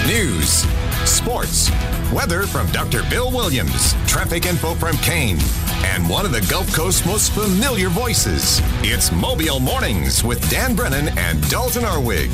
News, sports, weather from Dr. Bill Williams, traffic info from Kane, and one of the Gulf Coast's most familiar voices. It's Mobile Mornings with Dan Brennan and Dalton Arwig.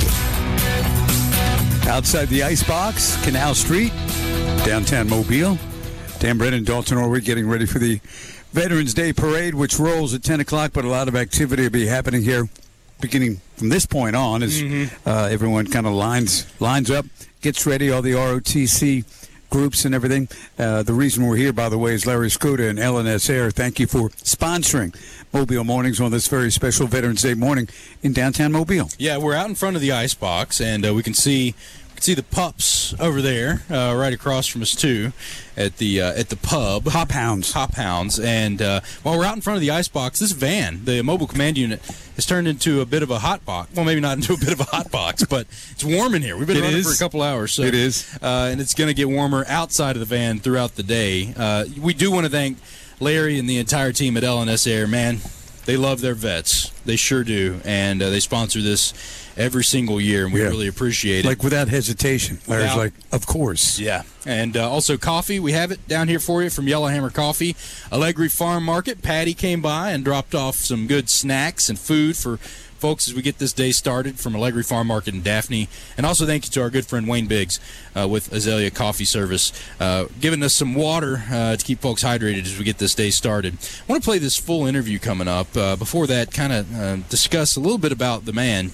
Outside the Icebox, Canal Street, downtown Mobile. Dan Brennan, Dalton Arwig getting ready for the Veterans Day Parade, which rolls at 10 o'clock, but a lot of activity will be happening here beginning from this point on as everyone kind of lines up, gets ready, all the ROTC groups and everything. The reason we're here, by the way, is Larry Skoda and LNS Air. Thank you for sponsoring Mobile Mornings on this very special Veterans Day morning in downtown Mobile. Yeah, we're out in front of the Icebox, and we can see the pups over there, right across from us too, at the pub. Hop Hounds. And while we're out in front of the Icebox, this van, the Mobile Command Unit, has turned into a bit of a hot box. Well, maybe not into a bit of a hot box, but it's warm in here. We've been running for a couple hours. So, it is. And it's going to get warmer outside of the van throughout the day. We do want to thank Larry and the entire team at LNS Air. Man, they love their vets. They sure do. And they sponsor this every single year, and we really appreciate it. Like without hesitation. Larry's like, of course. Yeah. And also coffee, we have it down here for you from Yellowhammer Coffee. Allegri Farm Market, Patty came by and dropped off some good snacks and food for folks as we get this day started from Allegri Farm Market in Daphne. And also thank you to our good friend Wayne Biggs with Azalea Coffee Service, giving us some water to keep folks hydrated as we get this day started. I want to play this full interview coming up. Before that, kind of discuss a little bit about the man,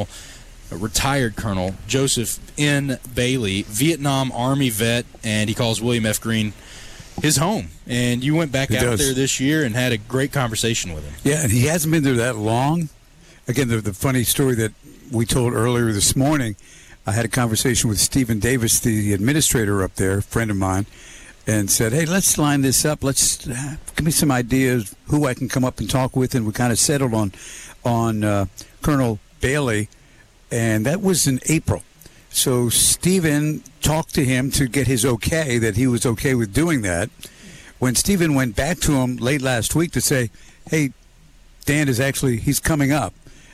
retired Colonel Joseph N. Bailey, Vietnam Army vet, and he calls William F. Greene his home. And you went back out there this year and had a great conversation with him. Yeah, and he hasn't been there that long. Again, the funny story that we told earlier this morning, I had a conversation with Stephen Davis, the administrator up there, a friend of mine, and said, hey, let's line this up. Let's give me some ideas who I can come up and talk with. And we kind of settled on Colonel Bailey, and that was in April. So Stephen talked to him to get his okay, that he was okay with doing that. When Stephen went back to him late last week to say, hey, Dan he's coming up,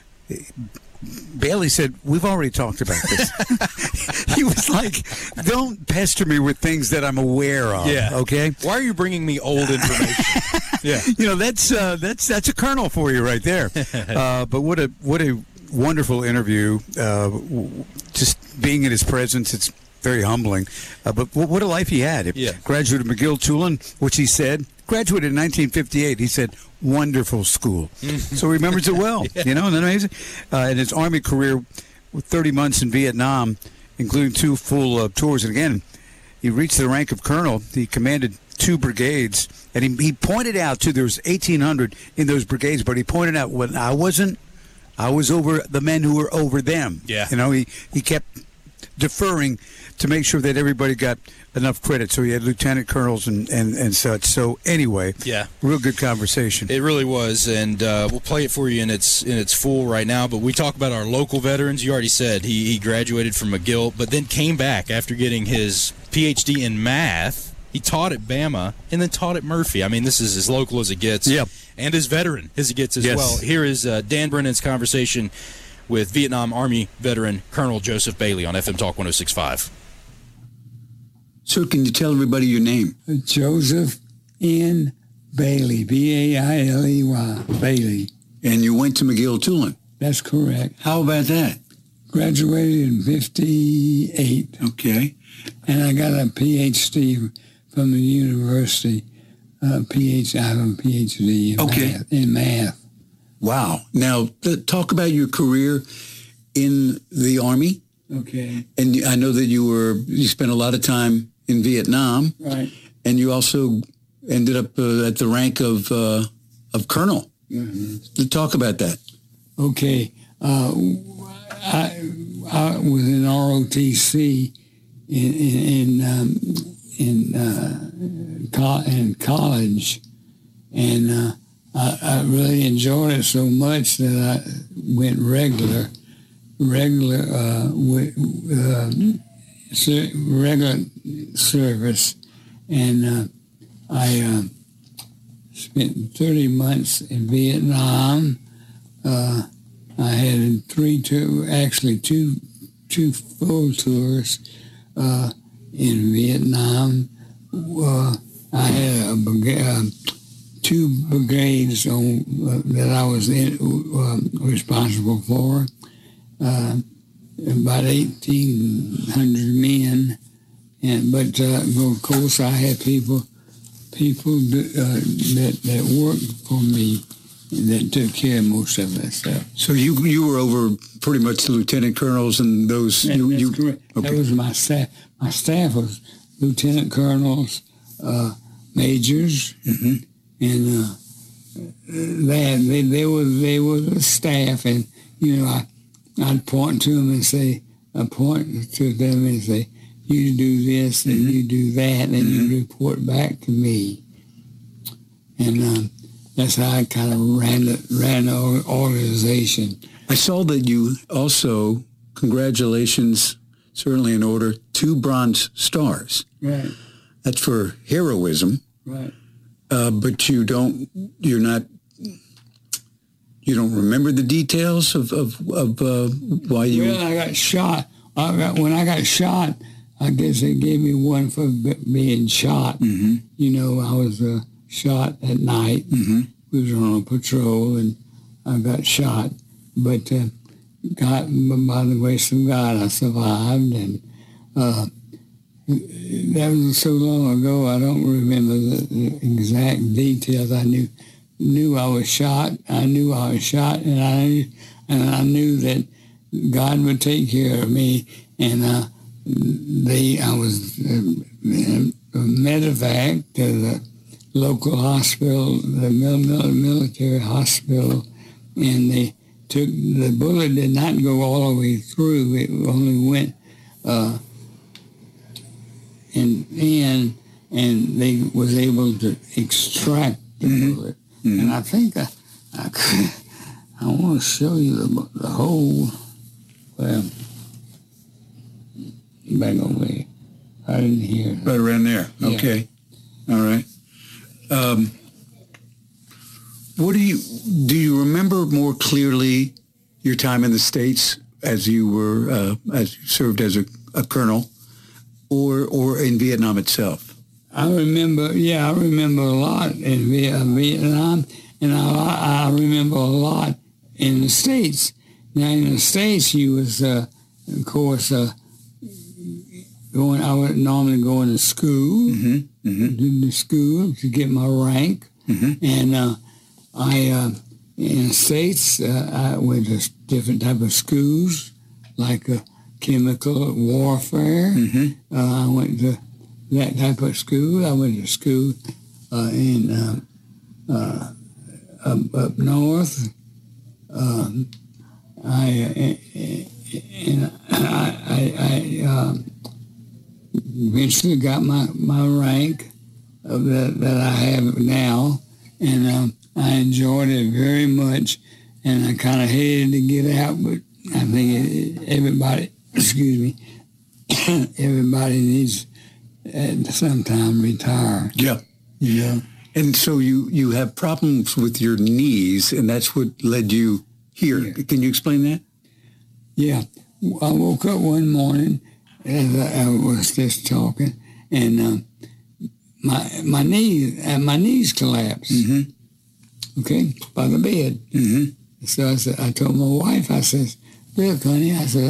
Bailey said, we've already talked about this. He was like, don't pester me with things that I'm aware of, okay? Why are you bringing me old information? Yeah. You know, that's a colonel for you right there. But what a wonderful interview. Just being in his presence, it's very humbling. But what a life he had. Graduated McGill-Tulane, which he said, graduated in 1958. He said, wonderful school. So he remembers it well. You know, isn't that amazing? In his Army career, with 30 months in Vietnam, including 2 full tours. And again, he reached the rank of colonel. He commanded 2 brigades. And he pointed out, too, there was 1,800 in those brigades, but he pointed out when I was over the men who were over them. Yeah. You know, he kept deferring to make sure that everybody got enough credit. So he had lieutenant colonels and such. So anyway, real good conversation. It really was, and we'll play it for you in its full right now. But we talk about our local veterans. You already said he graduated from McGill, but then came back after getting his PhD in math. He taught at Bama and then taught at Murphy. I mean, this is as local as it gets. Yep. And as veteran as it gets as well. Here is Dan Brennan's conversation with Vietnam Army veteran Colonel Joseph Bailey on FM Talk 106.5. Sir, can you tell everybody your name? Joseph N. Bailey, B-A-I-L-E-Y, Bailey. And you went to McGill-Tulane? That's correct. How about that? Graduated in 58. Okay. And I got a PhD from the university. I have a PhD in math. Wow. Now, talk about your career in the Army. Okay. And I know that you spent a lot of time in Vietnam. Right. And you also ended up at the rank of colonel. Mm-hmm. Talk about that. Okay. I was in ROTC in college, and I really enjoyed it so much that I went regular service, and I spent 30 months in Vietnam. I had two full tours in Vietnam. I had two brigades that I was responsible for, about 1,800 men. But of course, I had people that worked for me that took care of most of that stuff. So you were over pretty much the lieutenant colonels and those. That's correct. Okay. That was my staff. My staff was lieutenant colonels, majors, and they were the staff. And I'd point to them and say, you do this and you do that, and you report back to me. And that's how I kind of ran the organization. I saw that you also, congratulations, certainly in order, 2 Bronze Stars. Right. That's for heroism. Right. But you don't remember the details of why you. Well, I got shot. When I got shot, I guess they gave me one for being shot. Mm-hmm. I was shot at night. Mm-hmm. We was on a patrol, and I got shot. But by the grace of God, I survived. And that was so long ago, I don't remember the exact details. I knew I was shot. I knew I was shot, and I knew that God would take care of me. And I was medevac to the local hospital, the military hospital, and the bullet did not go all the way through. It only went in, and they was able to extract the bullet. Mm-hmm. And I think I want to show you the whole. Well, back over there. I didn't hear. Right around there. Yeah. Okay. All right. What do you remember more clearly your time in the States as you were as you served as a colonel, or in Vietnam itself? I remember a lot in Vietnam, and I remember a lot in the States. Now, in the States, you was, of course, I would normally go into school, to school to get my rank. Mm-hmm. And in the States, I went to different type of schools, like chemical warfare. Mm-hmm. I went to that type of school. I went to school up north. I eventually got my rank that I have now, and I enjoyed it very much, and I kind of hated to get out, but I think everybody needs at some time retire. Yeah. Yeah. And so you have problems with your knees, and that's what led you here. Yeah. Can you explain that? Yeah. I woke up one morning as I was just talking, and my knees collapsed. Mm-hmm. Okay, by the bed. Mm-hmm. So I told my wife, I said, "Look, honey," I said,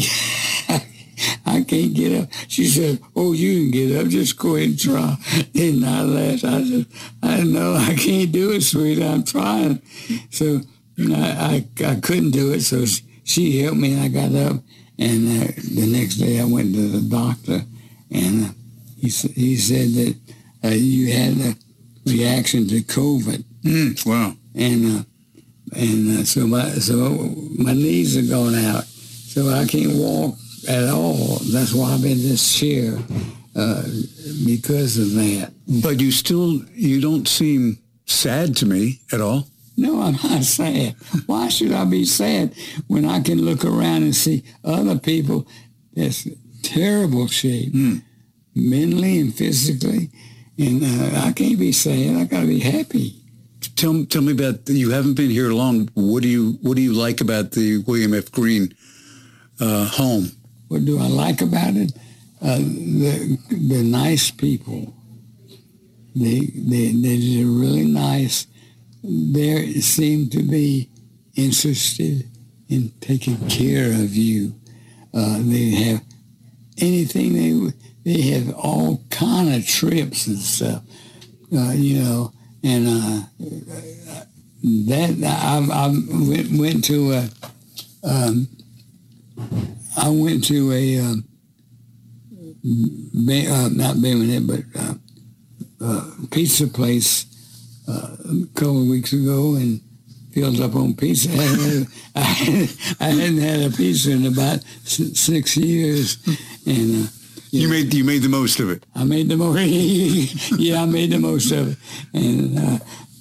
I can't get up. She said, "Oh, you can get up. Just go ahead and try." And I laughed. I said, "I know I can't do it, sweetie. I'm trying." So I couldn't do it. So she helped me, and I got up. And the next day I went to the doctor, and he said that you had a reaction to COVID. Wow. And so my knees are going out, so I can't walk at all. That's why I'm in this chair, because of that. But you don't seem sad to me at all. No, I'm not sad. Why should I be sad when I can look around and see other people that's terrible shape, mentally and physically, and I can't be sad. I got to be happy. Tell me about. You haven't been here long. What do you like about the William F. Green home? What do I like about it? the nice people. They're really nice. They seem to be interested in taking care of you. They have anything. They have all kind of trips and stuff, and that I went to a not Bayonet, but pizza place a couple of weeks ago and filled up on pizza. I hadn't had a pizza in about 6 years, and you made the most of it. I made the most. Yeah, I made the most of it, and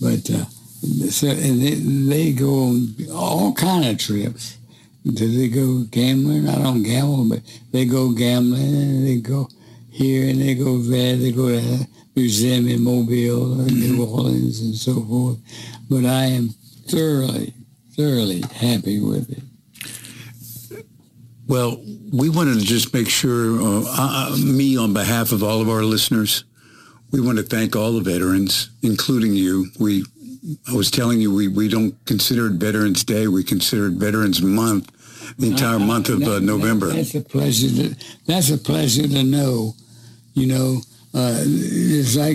they go on all kind of trips. They go gambling. I don't gamble, but they go gambling, and they go here and they go there. They go to a museum in Mobile or New Orleans and so forth. But I am thoroughly happy with it. Well, we wanted to just make sure, me on behalf of all of our listeners, we want to thank all the veterans, including you. I was telling you, we don't consider it Veterans Day. We consider it Veterans Month, the entire month of November. That's a pleasure. That's a pleasure to know. It's like,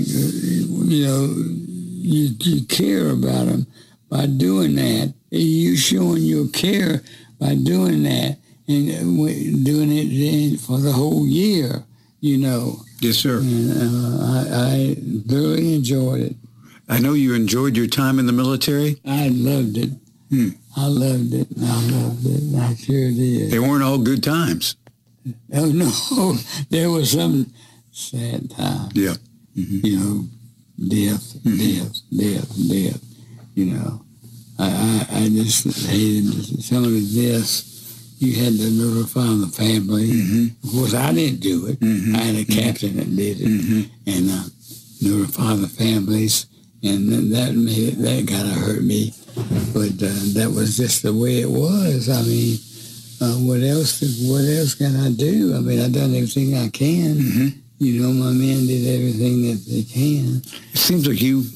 you care about them by doing that. You showing your care by doing that and doing it for the whole year, Yes, sir. And, I thoroughly enjoyed it. I know you enjoyed your time in the military. I loved it. I loved it. I sure did. They weren't all good times. Oh, no. There was some sad times. Yeah. Mm-hmm. Death. I just hated some of the deaths. You had to notify the family. Mm-hmm. Of course, I didn't do it. Mm-hmm. I had a captain that did it. And notify the families. And that kind of hurt me. But that was just the way it was. I mean, what else can I do? I mean, I've done everything I can. Mm-hmm. My men did everything that they can. It seems like you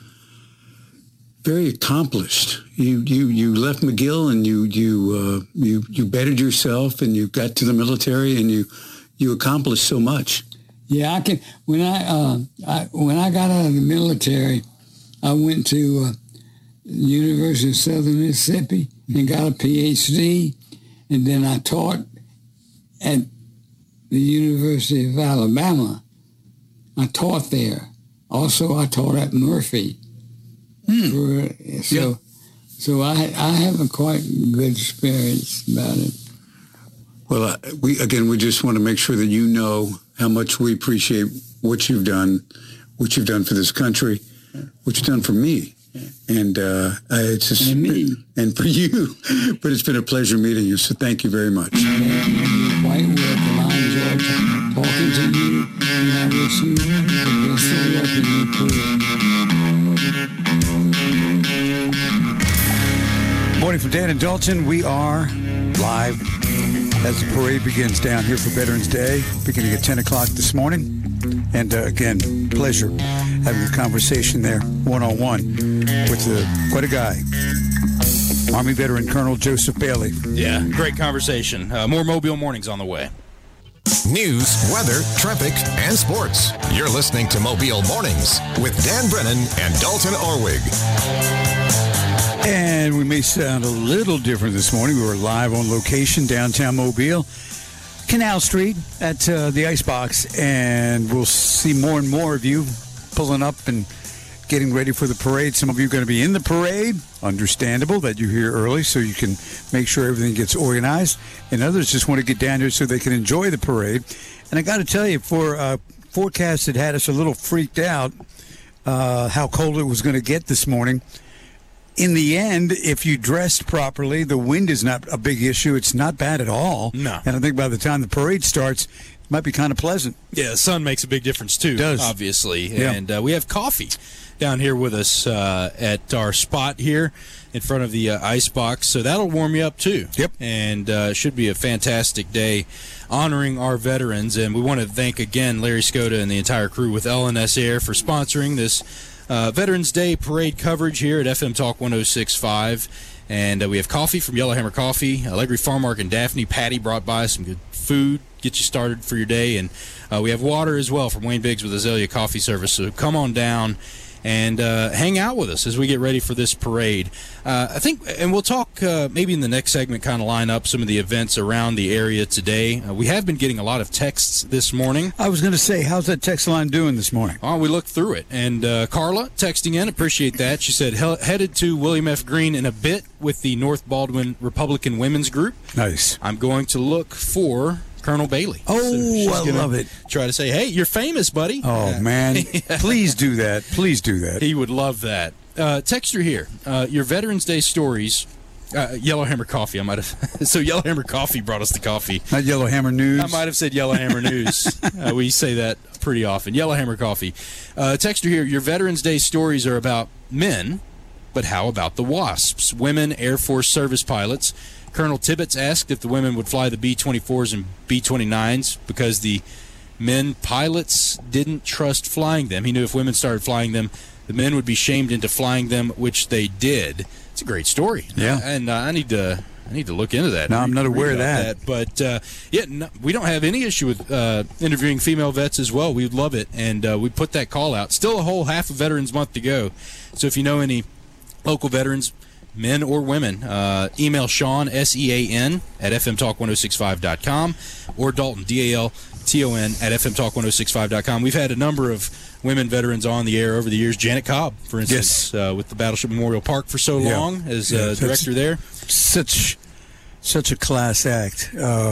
very accomplished. You left McGill and you bettered yourself and you got to the military and you accomplished so much. Yeah, I can. When I got out of the military, I went to University of Southern Mississippi and got a PhD, and then I taught at the University of Alabama. I taught there. Also, I taught at Murphy. So I have a quite good experience about it. Well, we just want to make sure that you know how much we appreciate what you've done for this country, what you've done for me. And it's just, and for you. But it's been a pleasure meeting you, so thank you very much. You're quite welcome. I enjoyed talking to you, and I wish you the best of luck in your career. Morning from Dan and Dalton. We are live as the parade begins down here for Veterans Day, beginning at 10 o'clock this morning. And again, pleasure having a conversation there, one-on-one, with quite a guy, Army veteran Colonel Joseph Bailey. Yeah, great conversation. More Mobile Mornings on the way. News, weather, traffic, and sports. You're listening to Mobile Mornings with Dan Brennan and Dalton Orwig. And we may sound a little different this morning. We were live on location downtown Mobile, Canal Street at the Icebox, and we'll see more and more of you pulling up and getting ready for the parade. Some of you are going to be in the parade. Understandable that you're here early so you can make sure everything gets organized. And others just want to get down here so they can enjoy the parade. And I got to tell you, for forecasts that had us a little freaked out how cold it was going to get this morning, in the end, if you dressed properly, the wind is not a big issue. It's not bad at all. No. And I think by the time the parade starts, it might be kind of pleasant. Yeah, the sun makes a big difference, too, It does. obviously. Yeah. And we have coffee down here with us at our spot here in front of the ice box. So that'll warm you up, too. Yep. And it should be a fantastic day honoring our veterans. And we want to thank, again, Larry Skoda and the entire crew with LNS Air for sponsoring this Veterans Day parade coverage here at FM Talk 106.5. And we have coffee from Yellowhammer Coffee. Allegri Farm Market and Daphne. Patty brought by some good food, get you started for your day. And we have water as well from Wayne Biggs with Azalea Coffee Service. So come on down and hang out with us as we get ready for this parade. I think, and we'll talk maybe in the next segment, kind of line up some of the events around the area today. We have been getting a lot of texts this morning. I was going to say, how's that text line doing this morning? Oh, we looked through it. And Carla texting in, appreciate that. She said, headed to William F. Greene in a bit with the North Baldwin Republican Women's Group. Nice. I'm going to look for Colonel Bailey. Oh, I love it. Try to say, hey, you're famous, buddy. Oh, man. Please do that. Please do that. He would love that. Texter here, your Veterans Day stories. Yellowhammer Coffee, I might have. So Yellowhammer Coffee brought us the coffee. Not Yellowhammer News. I might have said Yellowhammer News. We say that pretty often. Yellowhammer Coffee. Texter here, your Veterans Day stories are about men, but how about the WASPs, women Air Force service pilots? Colonel Tibbetts asked if the women would fly the B-24s and B-29s because the men pilots didn't trust flying them. He knew if women started flying them, the men would be shamed into flying them, which they did. It's a great story. Yeah. And I need to look into that. No, I'm not aware of that. But, we don't have any issue with interviewing female vets as well. We love it, and we put that call out. Still a whole half of Veterans Month to go. So if you know any local veterans, men or women, email Sean, SEAN, at fmtalk1065.com, or Dalton, DALTON, at fmtalk1065.com. We've had a number of women veterans on the air over the years. Janet Cobb, for instance, with the Battleship Memorial Park for so long as director there. Such a class act.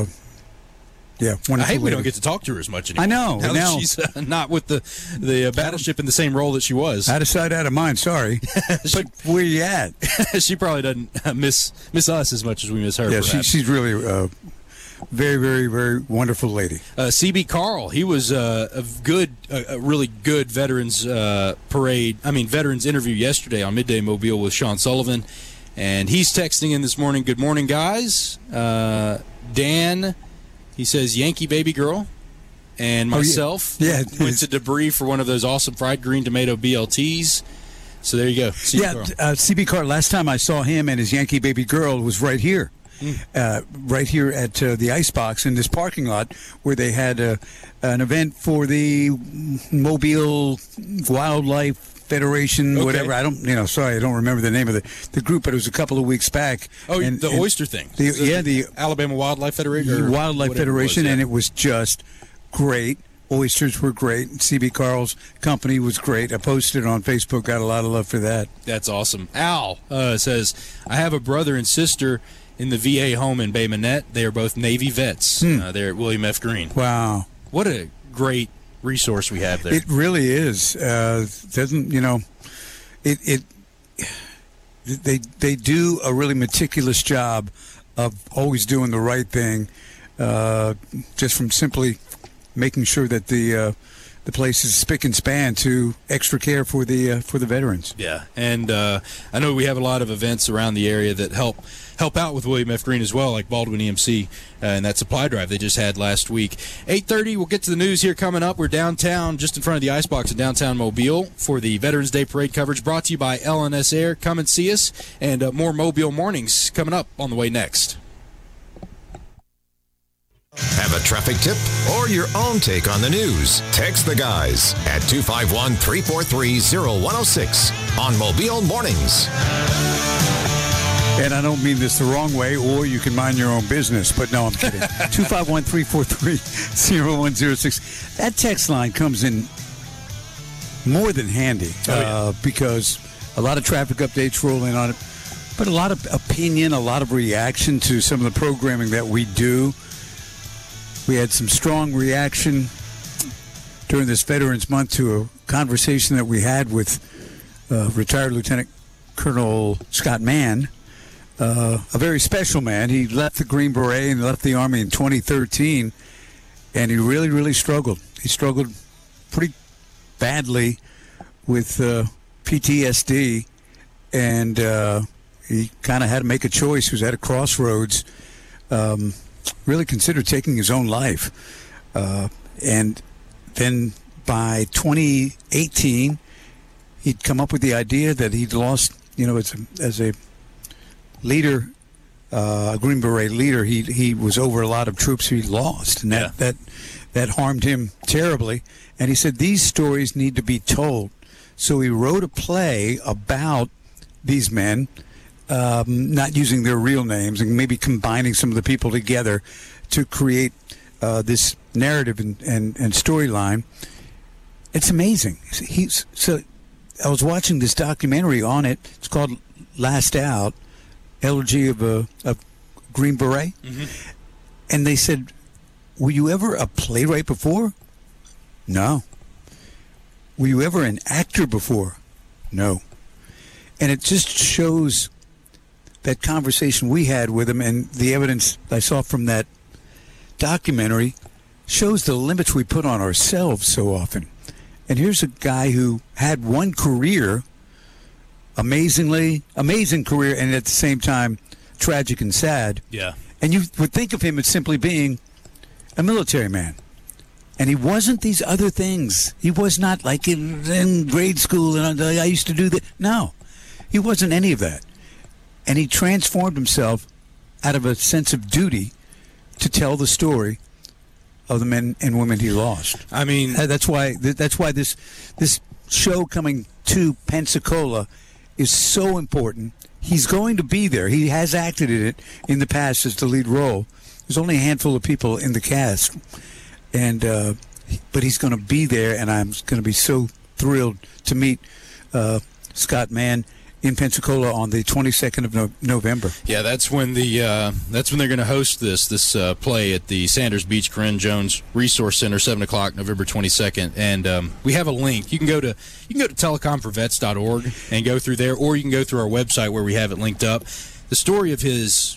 I hate we don't get to talk to her as much anymore. I know. Now that she's not with the Battleship in the same role that she was. Out of sight, out of mind. Sorry. But where you at? She probably doesn't miss us as much as we miss her. Yeah, she's really a very, very, very wonderful lady. CB Carl, he was a really good veterans veterans interview yesterday on Midday Mobile with Sean Sullivan, and he's texting in this morning. Good morning, guys. Dan. He says, Yankee baby girl and myself went to Debris for one of those awesome fried green tomato BLTs. So there you go. CB Carr, last time I saw him and his Yankee baby girl was right here. Right here at the Icebox in this parking lot where they had an event for the Mobile Wildlife Federation, whatever. I don't remember the name of the group, but it was a couple of weeks back. Oh, the oyster thing. The Alabama Wildlife Federation. Wildlife Federation, and it was just great. Oysters were great. CB Carl's company was great. I posted it on Facebook. Got a lot of love for that. That's awesome. Al says, I have a brother and sister in the VA home in Bay Minette. They are both Navy vets. They're at William F. Greene. Wow. What a great resource we have there. It really is. They do a really meticulous job of always doing the right thing, just from simply making sure that the place is spick and span to extra care for the veterans. Yeah, and I know we have a lot of events around the area that help out with William F. Greene as well, like Baldwin EMC and that supply drive they just had last week. 8:30, we'll get to the news here coming up. We're downtown, just in front of the Icebox in downtown Mobile for the Veterans Day Parade coverage brought to you by LNS Air. Come and see us, and more Mobile Mornings coming up on the way next. Have a traffic tip or your own take on the news? Text the guys at 251-343-0106 on Mobile Mornings. And I don't mean this the wrong way, or you can mind your own business, but no, I'm kidding. 251-343-0106. That text line comes in more than handy because a lot of traffic updates roll in on it, but a lot of opinion, a lot of reaction to some of the programming that we do. We had some strong reaction during this Veterans Month to a conversation that we had with retired Lieutenant Colonel Scott Mann, a very special man. He left the Green Beret and left the Army in 2013, and he really, really struggled. He struggled pretty badly with PTSD, and he kind of had to make a choice. He was at a crossroads, really considered taking his own life. And then by 2018, he'd come up with the idea that he'd lost, as a leader, a Green Beret leader, he was over a lot of troops he lost, and that harmed him terribly. And he said these stories need to be told. So he wrote a play about these men, not using their real names, and maybe combining some of the people together to create this narrative and storyline. It's amazing. So I was watching this documentary on it. It's called Last Out, Elegy of a Green Beret. Mm-hmm. And they said, were you ever a playwright before? No. Were you ever an actor before? No. And it just shows that conversation we had with him, and the evidence I saw from that documentary shows the limits we put on ourselves so often. And here's a guy who had one career, amazing career, and at the same time tragic and sad. Yeah. And you would think of him as simply being a military man. And he wasn't these other things. He was not like in grade school and I used to do that. No, he wasn't any of that. And he transformed himself out of a sense of duty to tell the story of the men and women he lost. I mean, that's why this show coming to Pensacola is so important. He's going to be there. He has acted in it in the past as the lead role. There's only a handful of people in the cast, and but he's going to be there, and I'm going to be so thrilled to meet Scott Mann in Pensacola on the 22nd of November. Yeah, that's when they're going to host this play at the Sanders Beach Corinne Jones Resource Center, 7 o'clock, November 22nd. And we have a link. You can go to telecomforvets.org and go through there, or you can go through our website where we have it linked up. The story of his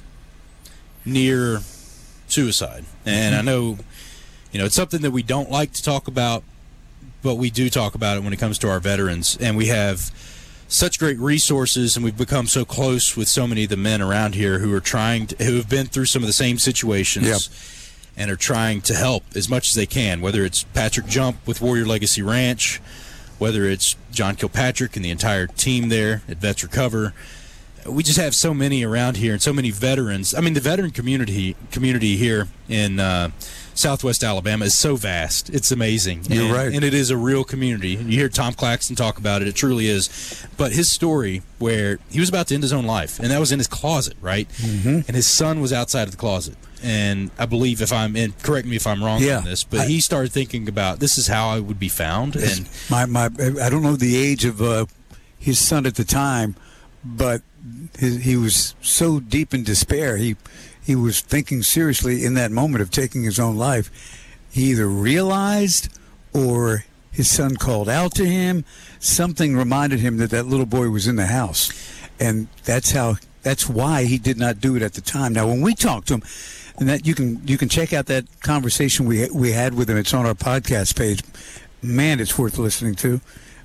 near suicide, and I know, it's something that we don't like to talk about, but we do talk about it when it comes to our veterans, and we have such great resources, and we've become so close with so many of the men around here who have been through some of the same situations. Yep. And are trying to help as much as they can, whether it's Patrick Jump with Warrior Legacy Ranch, whether it's John Kilpatrick and the entire team there at Vets Recover. We just have so many around here and so many veterans. I mean, the veteran community here in Southwest Alabama is so vast. It's amazing. You're right. And it is a real community. You hear Tom Claxton talk about it. It truly is. But his story, where he was about to end his own life, and that was in his closet, right? Mm-hmm. And his son was outside of the closet. And I believe, correct me if I'm wrong on this, but he started thinking about, this is how I would be found. And I don't know the age of his son at the time, but he was so deep in despair. He was thinking seriously in that moment of taking his own life. He either realized, or his son called out to him. Something reminded him that little boy was in the house, and that's why he did not do it at the time. Now, when we talked to him, and that you can check out that conversation we had with him. It's on our podcast page. Man, it's worth listening to.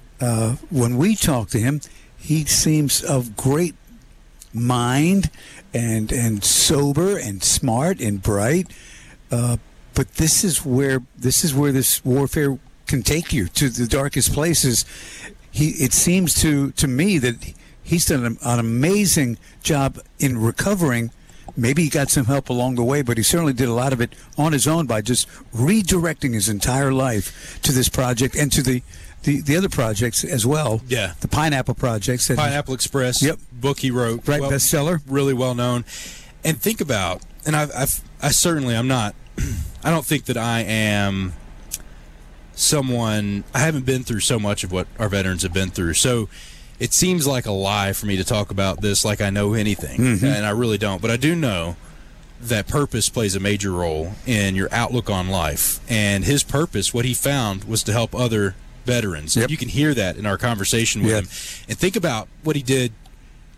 When we talked to him, he seems of great mind and sober and smart and bright, but this is where this warfare can take you, to the darkest places. It seems to me that he's done an amazing job in recovering. Maybe he got some help along the way, but he certainly did a lot of it on his own by just redirecting his entire life to this project and to the other projects as well. Yeah. The Pineapple projects. Pineapple Express. Yep. Book he wrote. Right, bestseller. Really well known. And think about, and I don't think that I am someone, I haven't been through so much of what our veterans have been through. So it seems like a lie for me to talk about this like I know anything. Mm-hmm. And I really don't. But I do know that purpose plays a major role in your outlook on life. And his purpose, what he found, was to help other veterans. Yep. You can hear that in our conversation with him. And think about what he did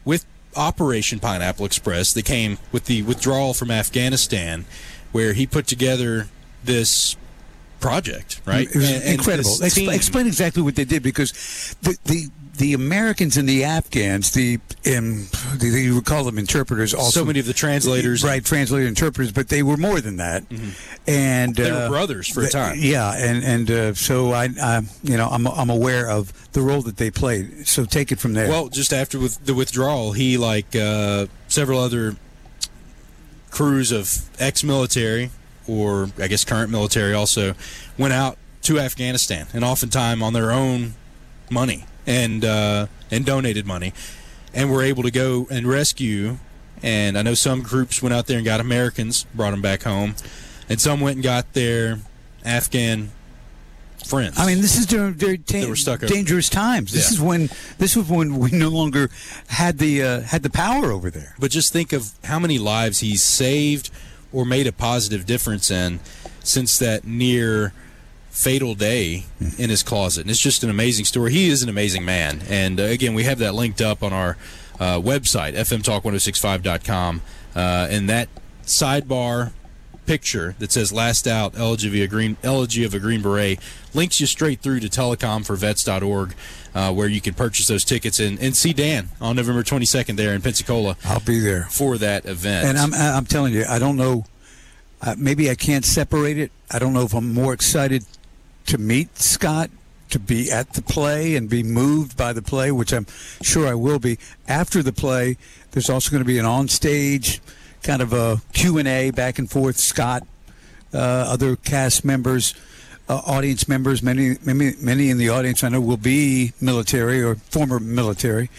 with Operation Pineapple Express that came with the withdrawal from Afghanistan, where he put together this project, right? It was incredible. Explain exactly what they did, because the Americans and the Afghans, you would call them interpreters. Also, so many of the translators, right? Translator interpreters, but they were more than that, and they were brothers for a time. Yeah, and so I'm aware of the role that they played. So take it from there. Well, just after the withdrawal, he, like several other crews of ex-military, or I guess current military, also went out to Afghanistan, and oftentimes on their own money. And donated money, and were able to go and rescue. And I know some groups went out there and got Americans, brought them back home, and some went and got their Afghan friends. I mean, this is during very dangerous times. This is when we no longer had the power over there. But just think of how many lives he's saved or made a positive difference in since that near fatal day in his closet. And it's just an amazing story. He is an amazing man. And again, we have that linked up on our website, fmtalk1065.com. And that sidebar picture that says "Last Out, Elegy of a Green Beret" links you straight through to telecomforvets.org, where you can purchase those tickets and see Dan on November 22nd there in Pensacola. I'll be there for that event. And I'm telling you, I don't know. Maybe I can't separate it. I don't know if I'm more excited to meet Scott, to be at the play and be moved by the play, which I'm sure I will be. After the play, there's also going to be an on-stage kind of a Q&A back and forth. Scott, other cast members, audience members, many in the audience I know will be military or former military,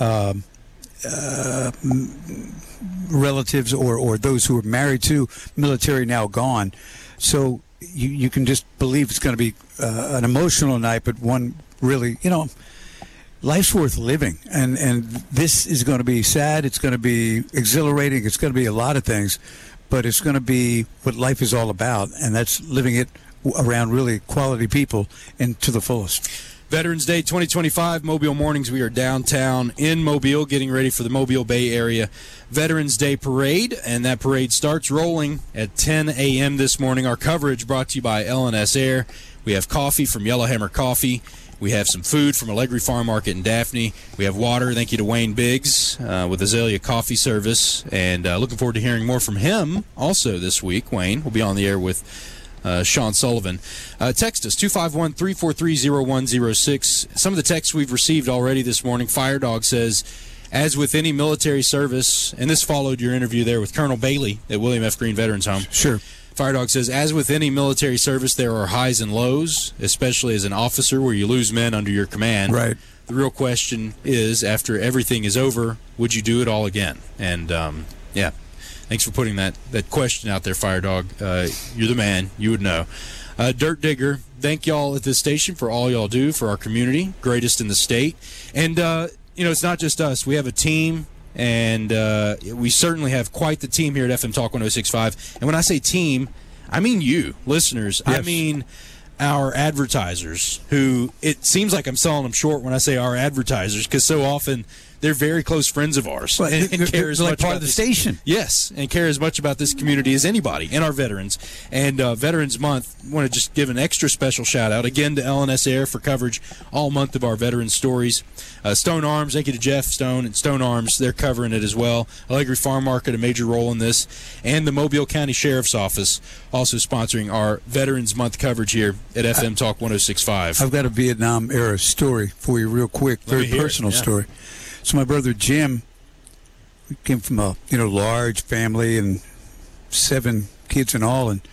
relatives or those who are married to military now gone. So you can just believe it's going to be an emotional night, but one really, life's worth living. And this is going to be sad. It's going to be exhilarating. It's going to be a lot of things, but it's going to be what life is all about, and that's living it around really quality people and to the fullest. Veterans Day 2025, Mobile Mornings. We are downtown in Mobile getting ready for the Mobile Bay Area Veterans Day Parade, and that parade starts rolling at 10 a.m. this morning. Our coverage brought to you by L&S Air. We have coffee from Yellowhammer Coffee. We have some food from Allegri Farm Market in Daphne. We have water. Thank you to Wayne Biggs with Azalea Coffee Service, and looking forward to hearing more from him also this week. Wayne will be on the air with Sean Sullivan. Text us, 251-343-0106. Some of the texts we've received already this morning. Firedog says, as with any military service, and this followed your interview there with Colonel Bailey at William F. Green Veterans Home. Sure. Firedog says, as with any military service, there are highs and lows, especially as an officer where you lose men under your command. Right. The real question is, after everything is over, would you do it all again? And, yeah. Thanks for putting that question out there, Firedog. You're the man. You would know. Dirt Digger, thank y'all at this station for all y'all do for our community. Greatest in the state. And, it's not just us. We have a team, and we certainly have quite the team here at FM Talk 106.5. And when I say team, I mean you, listeners. Yes. I mean our advertisers, who it seems like I'm selling them short when I say our advertisers, because so often they're very close friends of ours, and care as much part of the station. Yes, and care as much about this community as anybody, and our veterans. And Veterans Month, I want to just give an extra special shout out again to L&S Air for coverage all month of our veterans stories. Stone Arms, thank you to Jeff Stone and Stone Arms, they're covering it as well. Allegri Farm Market, a major role in this, and the Mobile County Sheriff's Office also sponsoring our Veterans Month coverage here at FM Talk 106.5. I've got a Vietnam era story for you, real quick, very personal story. So my brother Jim, we came from a large family and 7 kids in all, and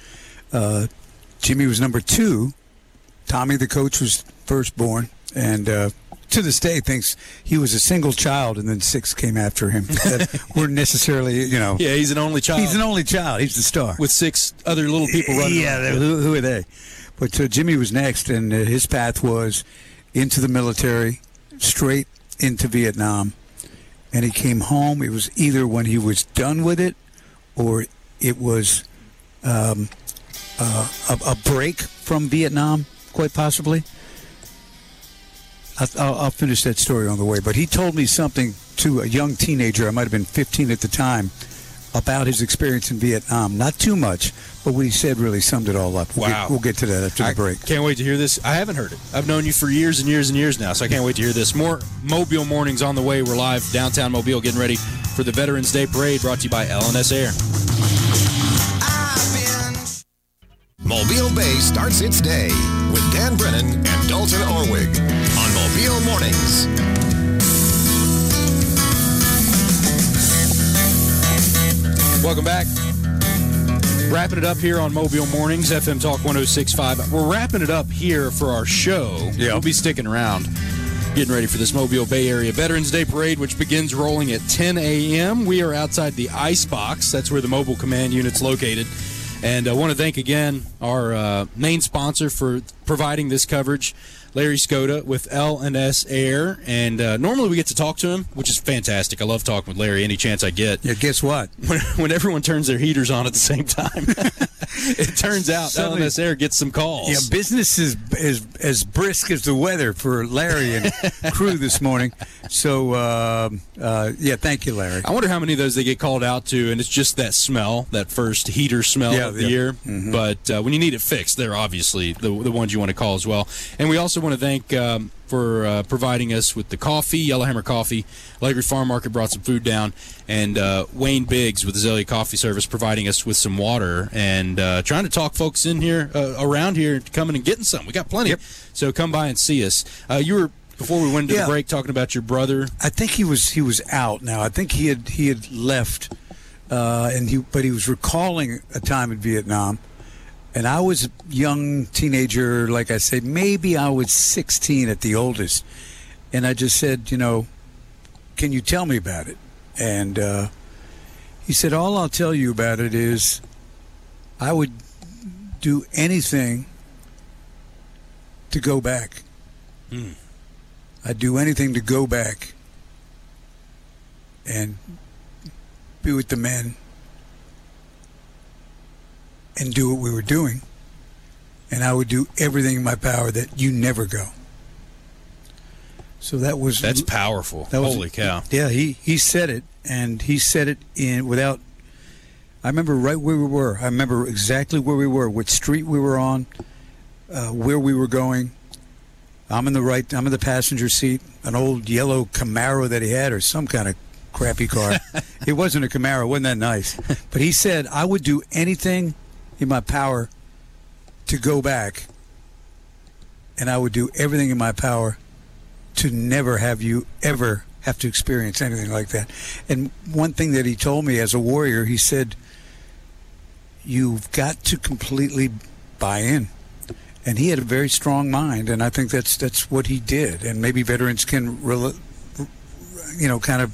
Jimmy was number 2. Tommy, the coach, was firstborn, and to this day thinks he was a single child, and then 6 came after him. That weren't necessarily, Yeah, he's an only child. He's an only child. He's the star. With 6 other little people running around. Yeah, who are they? But Jimmy was next, and his path was into the military, straight into Vietnam, and he came home. It was either when he was done with it, or it was a break from Vietnam, quite possibly. I'll finish that story on the way, but he told me something to a young teenager, I might have been 15 at the time, about his experience in Vietnam. Not too much, but what he said really summed it all up. We'll get to that after the break. Can't wait to hear this. I haven't heard it. I've known you for years and years and years now, so I can't wait to hear this. More Mobile Mornings on the way. We're live downtown Mobile getting ready for the Veterans Day Parade, brought to you by L&S Air. Mobile Bay starts its day with Dan Brennan and Dalton Orwig on Mobile Mornings. Welcome back. Wrapping it up here on Mobile Mornings, FM Talk 106.5. We're wrapping it up here for our show. Yeah. We'll be sticking around, getting ready for this Mobile Bay Area Veterans Day Parade, which begins rolling at 10 a.m. We are outside the Ice Box. That's where the Mobile Command Unit's located. And I want to thank again our main sponsor for providing this coverage, Larry Skoda with L&S Air. And normally we get to talk to him, which is fantastic. I love talking with Larry any chance I get. Yeah, guess what? When everyone turns their heaters on at the same time, it turns out L&S Air gets some calls. Yeah, business is as brisk as the weather for Larry and crew this morning. So, thank you, Larry. I wonder how many of those they get called out to, and it's just that smell, that first heater smell of the year. Mm-hmm. But when you need it fixed, they're obviously the ones you want to call as well. And we also want to thank for providing us with the coffee, Yellowhammer Coffee. Allegri Farm Market brought some food down, and Wayne Biggs with the Azalea Coffee Service providing us with some water, and trying to talk folks in here, around here, coming and getting some. We got plenty. Yep. So come by and see us. You were, before we went into the break, talking about your brother. I think he was out now. I think he had left, but he was recalling a time in Vietnam. And I was a young teenager, like I say, maybe I was 16 at the oldest. And I just said, can you tell me about it? And he said, all I'll tell you about it is I would do anything to go back. I'd do anything to go back and be with the men and do what we were doing, and I would do everything in my power that you never go. So that's powerful. Holy cow! Yeah, he said it, and he said it without. I remember right where we were. I remember exactly where we were, what street we were on, where we were going. I'm in the passenger seat, an old yellow Camaro that he had, or some kind of crappy car. It wasn't a Camaro. It wasn't that nice. But he said, I would do anything in my power to go back, and I would do everything in my power to never have you ever have to experience anything like that. And one thing that he told me as a warrior, he said, you've got to completely buy in. And he had a very strong mind, and I think that's what he did. And maybe veterans can kind of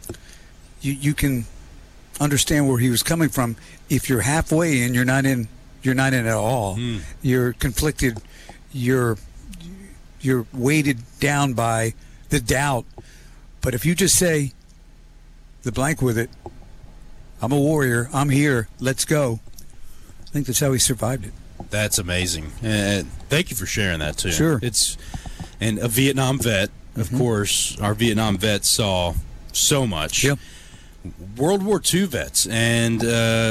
you can understand where he was coming from. If you're halfway in, you're not in at all. You're conflicted. You're weighted down by the doubt. But if you just say the blank with it, I'm a warrior, I'm here, let's go, I think that's how he survived it. That's amazing. Thank you for sharing that too. Sure. And a Vietnam vet, of course. Our Vietnam vets saw so much. Yep. World War II vets, and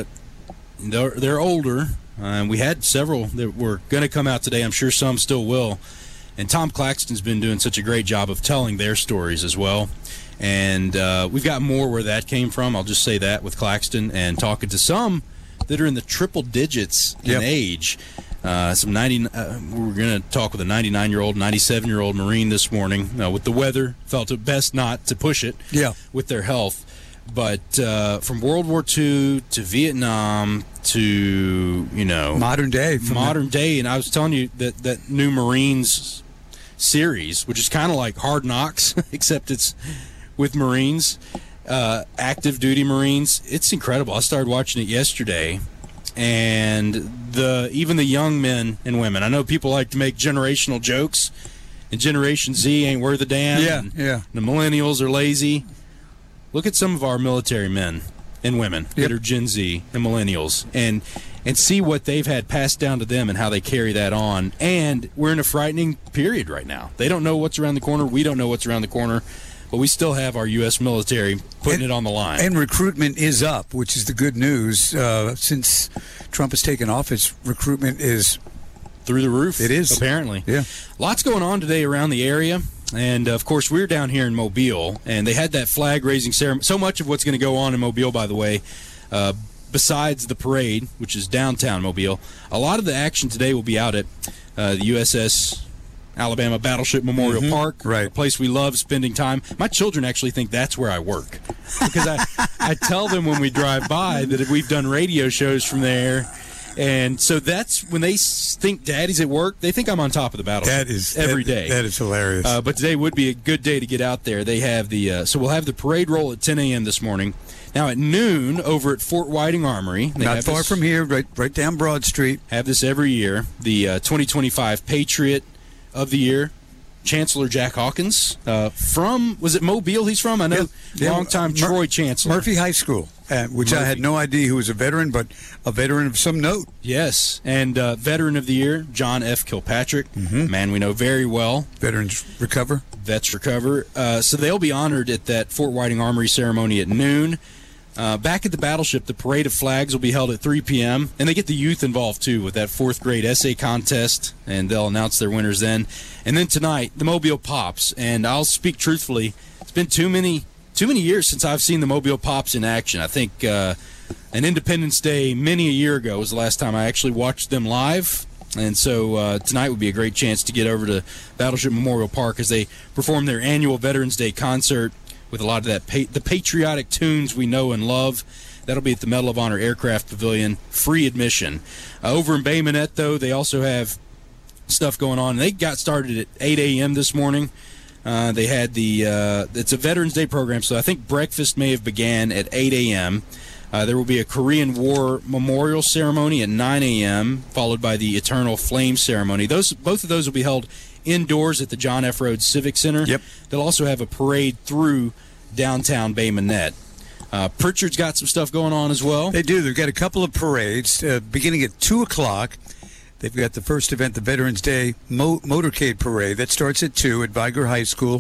they're older. We had several that were going to come out today. I'm sure some still will. And Tom Claxton's been doing such a great job of telling their stories as well. And we've got more where that came from. I'll just say that with Claxton, and talking to some that are in the triple digits in age. We're going to talk with a 99-year-old, 97-year-old Marine this morning. With the weather, felt it best not to push it with their health. But from World War II to Vietnam to, modern day. And I was telling you that new Marines series, which is kind of like Hard Knocks, except it's with Marines, active duty Marines. It's incredible. I started watching it yesterday, and even the young men and women. I know people like to make generational jokes, and Generation Z ain't worth a damn. Yeah. The millennials are lazy. Look at some of our military men and women that are Gen Z and millennials, and see what they've had passed down to them and how they carry that on. And we're in a frightening period right now. They don't know what's around the corner. We don't know what's around the corner. but we still have our U.S. military putting it on the line. And recruitment is up, which is the good news. Since Trump has taken office, recruitment is through the roof. It is. Apparently. Yeah. Lots going on today around the area. And, of course, we're down here in Mobile, and they had that flag-raising ceremony. So much of what's going to go on in Mobile, by the way, besides the parade, which is downtown Mobile, a lot of the action today will be out at the USS Alabama Battleship Memorial Park, right. A place we love spending time. My children actually think that's where I work because I tell them when we drive by that we've done radio shows from there. And so that's when they think Daddy's at work, they think I'm on top of the battleship every day. That is hilarious. But today would be a good day to get out there. They have so we'll have the parade roll at 10 a.m. this morning. Now at noon over at Fort Whiting Armory. Not far from here, right down Broad Street. Have this every year. The 2025 Patriot of the Year, Chancellor Jack Hawkins was it Mobile he's from? I know, longtime Troy Chancellor. Murphy High School, which I had no idea who was a veteran, but a veteran of some note. Yes, and Veteran of the Year, John F. Kilpatrick, man we know very well. Veterans recover. Vets recover. So they'll be honored at that Fort Whiting Armory ceremony at noon. Back at the battleship, the parade of flags will be held at 3 p.m., and they get the youth involved, too, with that fourth grade essay contest, and they'll announce their winners then. And then tonight, the Mobile Pops, and I'll speak truthfully, it's been too many years since I've seen the Mobile Pops in action. I think an Independence Day many a year ago was the last time I actually watched them live, and so tonight would be a great chance to get over to Battleship Memorial Park as they perform their annual Veterans Day concert with a lot of the patriotic tunes we know and love. That'll be at the Medal of Honor Aircraft Pavilion, free admission. Over in Bay Minette, though, they also have stuff going on. They got started at 8 a.m. this morning. They had it's a Veterans Day program, so I think breakfast may have began at 8 a.m. There will be a Korean War memorial ceremony at 9 a.m., followed by the Eternal Flame ceremony. Both of those will be held indoors at the John F. Rhodes Civic Center. Yep. They'll also have a parade through downtown Bay Minette. Pritchard's got some stuff going on as well. They do. They've got a couple of parades beginning at 2 o'clock. They've got the first event, the Veterans Day Motorcade Parade. That starts at 2 at Viger High School.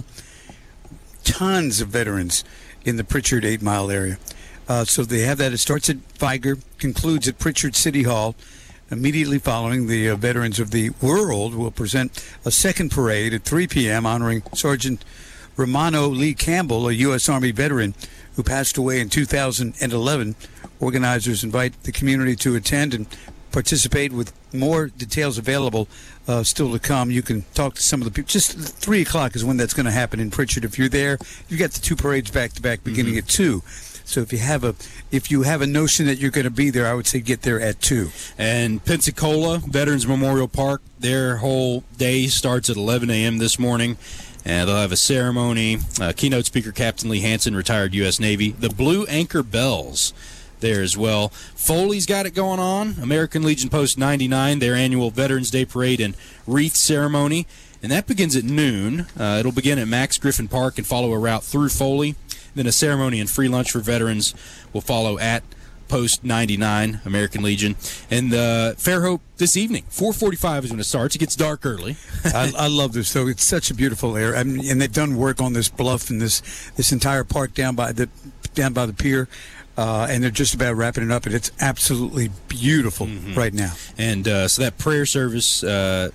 Tons of veterans in the Pritchard 8 Mile area. So they have that. It starts at Viger, concludes at Pritchard City Hall. Immediately following, the Veterans of the World will present a second parade at 3 p.m. honoring Sergeant Romano Lee Campbell, a U.S. Army veteran who passed away in 2011. Organizers invite the community to attend and participate, with more details available still to come. You can talk to some of the people. Just 3 o'clock is when that's going to happen in Pritchard. If you're there, you've got the two parades back-to-back beginning at 2. So if you have a notion that you're going to be there, I would say get there at 2. And Pensacola Veterans Memorial Park, their whole day starts at 11 a.m. this morning. And they'll have a ceremony. Keynote speaker Captain Lee Hansen, retired U.S. Navy. The Blue Anchor Bells there as well. Foley's got it going on. American Legion Post 99, their annual Veterans Day Parade and Wreath Ceremony. And that begins at noon. It'll begin at Max Griffin Park and follow a route through Foley. Then a ceremony and free lunch for veterans will follow at Post 99, American Legion. And Fairhope this evening, 4:45 is when it starts. It gets dark early. I love this, though. It's such a beautiful area. I mean, and they've done work on this bluff and this entire park down by the pier. And they're just about wrapping it up, and it's absolutely beautiful right now. And so that prayer service at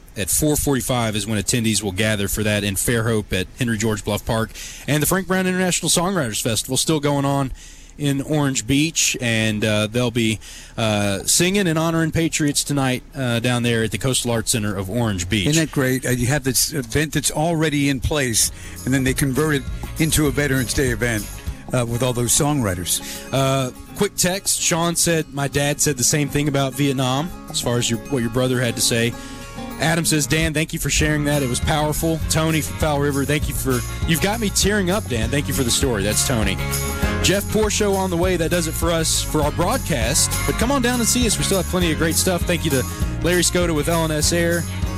4:45 is when attendees will gather for that in Fairhope at Henry George Bluff Park. And the Frank Brown International Songwriters Festival still going on in Orange Beach, and they'll be singing and honoring Patriots tonight down there at the Coastal Arts Center of Orange Beach. Isn't that great? You have this event that's already in place, and then they convert it into a Veterans Day event. With all those songwriters. Quick text. Sean said, my dad said the same thing about Vietnam, as far as what your brother had to say. Adam says, Dan, thank you for sharing that. It was powerful. Tony from Fowl River, you've got me tearing up, Dan. Thank you for the story. That's Tony. Jeff Porshow on the way. That does it for us for our broadcast. But come on down and see us. We still have plenty of great stuff. Thank you to Larry Skoda with LNS Air.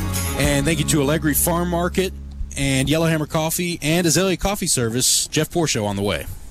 And thank you to Allegri Farm Market and Yellowhammer Coffee and Azalea Coffee Service. Jeff Porshow on the way.